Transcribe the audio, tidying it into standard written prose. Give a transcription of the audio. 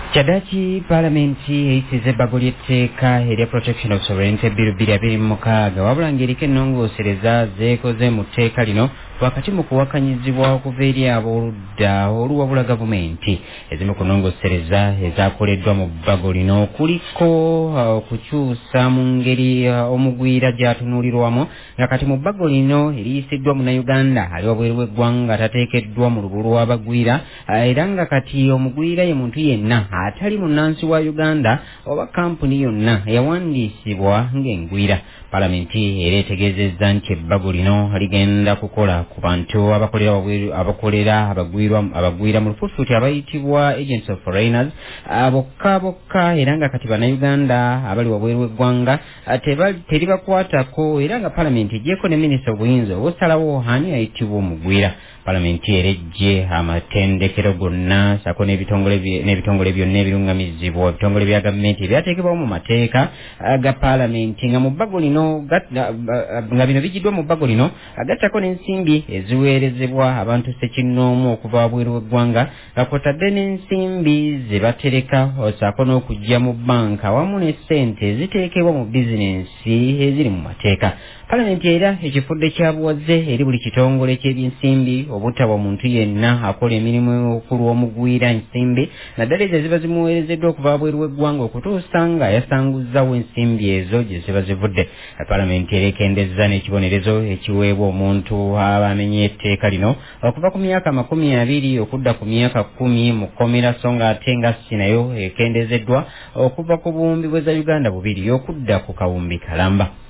Kyaddaaki Paalamenti eyisiza ebbago ly'etteeka erya Protection of Sovereignty Bill 2026 wabula ng'eriko ennongoosereza zeekoze mu tteeka lino wakati mu kuwakanyizibwa okuva eri ab'oludda oluwabula gavumenti. Ezimu ku nnongoosereza ezaakoleddwa mu bbago lino kuliko okukyusa mu ngeri omugwira gy'atunuulirwamu nga kati mu bbago lino eriyisiddwa munnayuganda ali wabweru w'eggwanga atateekeddwa mu lubu lw'abagwira era nga kati omugwira ye muntu yenna atali munnansi wa Uganda oba kampuni yonna eyawandiisibwa ng'engwira. Paalamenti era etegeezezza nti ebbago lino ligenda kukola ku bantu abakolera abagwira mu lufuufuuti abayitibwa agents of foreigners bokka era nga kati bannayuganda abali wabweru w'eggwanga teribakwatako era nga Paalamenti eggyeeko ne minisita obuyinza obusalawo ani ayitibwa omugwira. Paalamenti era eggye amatendekero gonna sako n'ebitongole byonna ebirungamizibwa ebitongole bya gavumenti ebyateekebwawo mu mateeka ga Paalamenti nga mu bbago lino nga bino bigiddwa mu bbago lino agattako n'ensimbi eziweerezebwa abantu ssekinnoomu okuva wabweru w'eggwanga nga kwotadde n'ensimbi ze batereka sako n'okujja mu bbanka awamu ne ssente eziteekebwa mu bizinensi eziri mu mateeka. Paalamenti era ekifudde kya buwaze eri buli kitongole ky'ebyensimbi obutaba omuntu yenna akola emirimu okulw'omugwira ensimbi naddala ezo ziba zimuweerezeddwa okuva wabweru w'eggwanga okutuusa nga yasanguzzawo ensimbi ezo gye ziba zivudde. Paalamenti era ekendezza n'ekibonerezo ekiweebwa omuntu aba amenye etteeka lino okuva ku myaka 20 okudda ku myaka 10 mu kkomera so nga ate nga nayo ekendezeddwa okuva ku buwumbi bwe za Uganda 2 okudda ku kawumbi kalamba.